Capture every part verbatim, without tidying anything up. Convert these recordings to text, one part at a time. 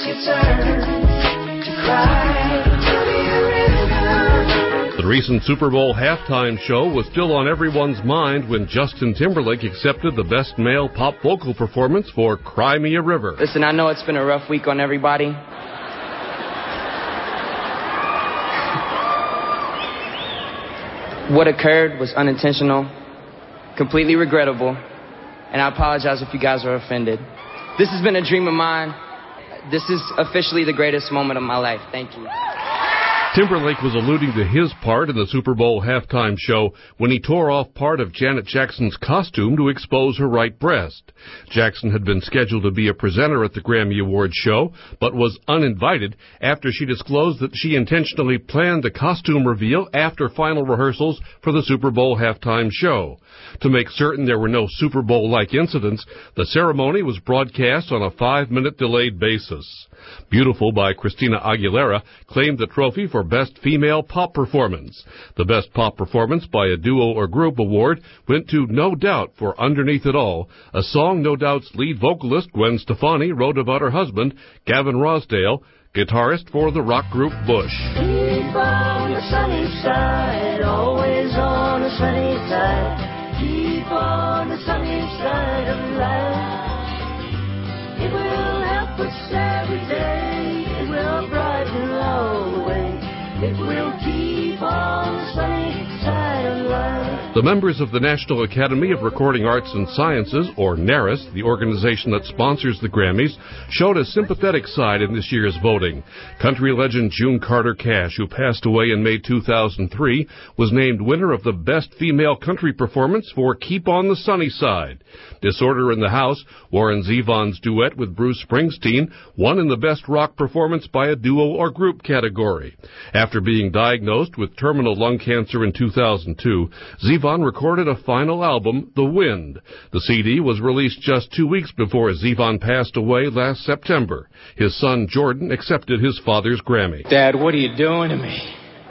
your turn to cry. Tell me a rhythm. The recent Super Bowl halftime show was still on everyone's mind when Justin Timberlake accepted the Best Male Pop Vocal Performance for Cry Me a River. Listen, I know it's been a rough week on everybody. What occurred was unintentional, completely regrettable, and I apologize if you guys are offended. This has been a dream of mine. This is officially the greatest moment of my life. Thank you. Timberlake was alluding to his part in the Super Bowl halftime show when he tore off part of Janet Jackson's costume to expose her right breast. Jackson had been scheduled to be a presenter at the Grammy Awards show, but was uninvited after she disclosed that she intentionally planned the costume reveal after final rehearsals for the Super Bowl halftime show. To make certain there were no Super Bowl-like incidents, the ceremony was broadcast on a five-minute delayed basis. Beautiful by Christina Aguilera claimed the trophy for Best Female Pop Performance. The Best Pop Performance by a Duo or Group award went to No Doubt for Underneath It All, a song No Doubt's lead vocalist Gwen Stefani wrote about her husband, Gavin Rossdale, guitarist for the rock group Bush. Keep on the sunny side, always on the sunny side. Keep on the sunny side of life. It will help us every day. It will brighten all the way. It will keep on the sunny side of life. The members of the National Academy of Recording Arts and Sciences, or NARAS, the organization that sponsors the Grammys, showed a sympathetic side in this year's voting. Country legend June Carter Cash, who passed away in May two thousand three, was named winner of the Best Female Country Performance for Keep on the Sunny Side. Disorder in the House, Warren Zevon's duet with Bruce Springsteen, won in the Best Rock Performance by a Duo or Group category. After being diagnosed with terminal lung cancer in two thousand two, Zevon recorded a final album, The Wind. The C D was released just two weeks before Zevon passed away last September. His son, Jordan, accepted his father's Grammy. Dad, what are you doing to me?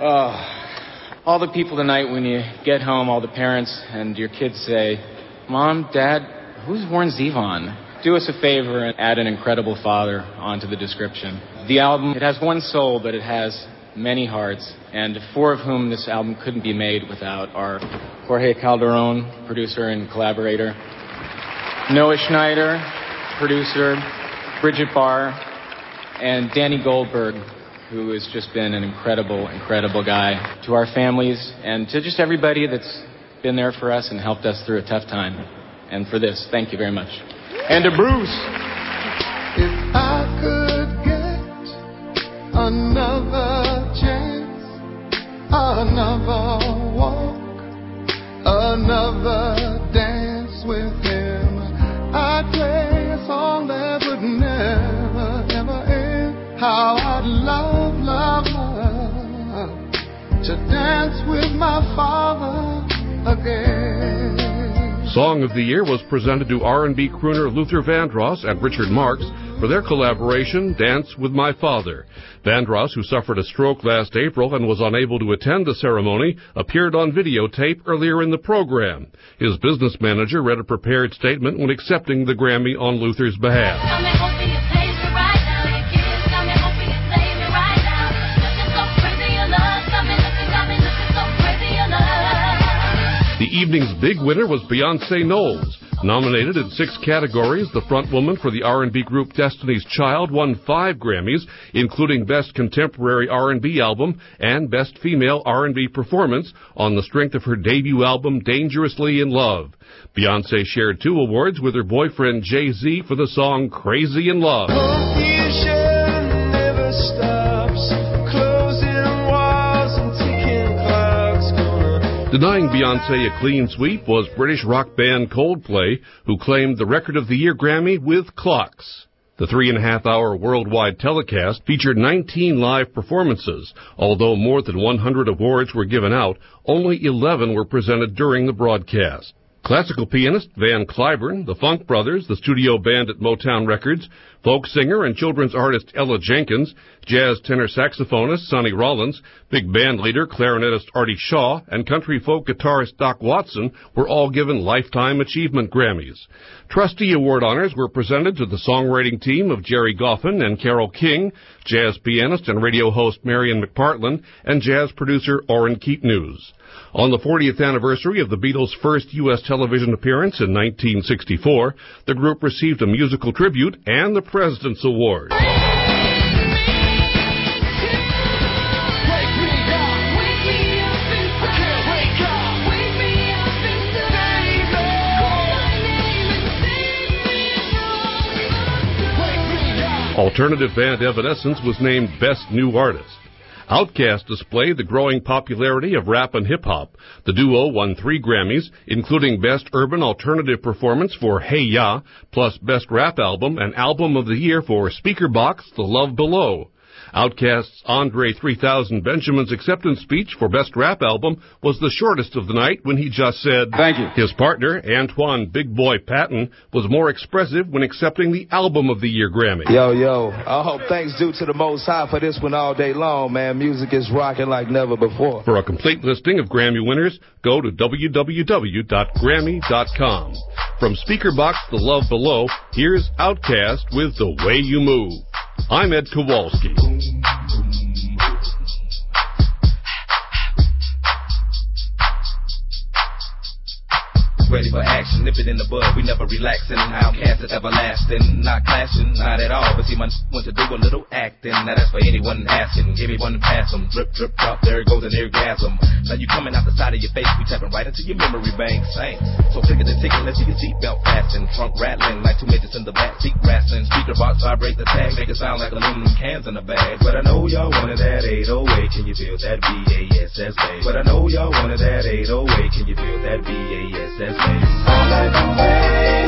Oh, all the people tonight, when you get home, all the parents and your kids say, Mom, Dad, who's Warren Zevon? Do us a favor and add an incredible father onto the description. The album, it has one soul, but it has many hearts, and four of whom this album couldn't be made without are Jorge Calderon, producer and collaborator, Noah Schneider, producer, Bridget Barr, and Danny Goldberg, who has just been an incredible, incredible guy. To our families and to just everybody that's been there for us and helped us through a tough time. And for this, thank you very much. And to Bruce. If I could get another chance, another walk, another dance with him, I'd play a song that would never, ever end. How I'd love, love, love to dance with my father again. Song of the Year was presented to R and B crooner Luther Vandross and Richard Marx for their collaboration, Dance with My Father. Vandross, who suffered a stroke last April and was unable to attend the ceremony, appeared on videotape earlier in the program. His business manager read a prepared statement when accepting the Grammy on Luther's behalf. The evening's big winner was Beyonce Knowles. Nominated in six categories, the frontwoman for the R and B group Destiny's Child won five Grammys, including Best Contemporary R and B Album and Best Female R and B Performance on the strength of her debut album Dangerously in Love. Beyonce shared two awards with her boyfriend Jay-Z for the song Crazy in Love. Denying Beyonce a clean sweep was British rock band Coldplay, who claimed the Record of the Year Grammy with Clocks. The three-and-a-half-hour worldwide telecast featured nineteen live performances. Although more than one hundred awards were given out, only eleven were presented during the broadcast. Classical pianist Van Cliburn, the Funk Brothers, the studio band at Motown Records, folk singer and children's artist Ella Jenkins, jazz tenor saxophonist Sonny Rollins, big band leader clarinetist Artie Shaw, and country folk guitarist Doc Watson were all given Lifetime Achievement Grammys. Trustee Award honors were presented to the songwriting team of Jerry Goffin and Carole King, jazz pianist and radio host Marion McPartland, and jazz producer Orrin Keat-News. On the fortieth anniversary of the Beatles' first U S television appearance in nineteen sixty-four, the group received a musical tribute and the President's Award. Alternative band Evanescence was named Best New Artist. Outkast displayed the growing popularity of rap and hip-hop. The duo won three Grammys, including Best Urban Alternative Performance for Hey Ya, plus Best Rap Album and Album of the Year for Speakerboxxx, The Love Below. Outkast's Andre three thousand Benjamin's acceptance speech for Best Rap Album was the shortest of the night when he just said, "Thank you." His partner, Antoine Big Boy Patton, was more expressive when accepting the Album of the Year Grammy. Yo, yo, I hope thanks due to the Most High for this one all day long, man. Music is rocking like never before. For a complete listing of Grammy winners, go to w w w dot grammy dot com. From Speakerboxxx, The Love Below, here's Outkast with The Way You Move. I'm Ed Kowalski. Ready for action, nip it in the bud, we never relaxing. Outkast is everlasting, not clashing, not at all. But see, my want to do a little acting. Now that's for anyone asking, anyone to pass them. Drip, drip, drop, there it goes an orgasm. Now you coming out the side of your face, we tapping right into your memory bank. Same. So click it and tick it, let's see your seatbelt fasten. Trunk rattling like two midgets in the back seat wrestling. Speaker box vibrate the tag, make it sound like aluminum cans in the bag. But I know y'all wanted that eight oh eight, can you feel that B A S S bass? But I know y'all wanted that eight oh eight, can you feel that B A S S bass? I like the way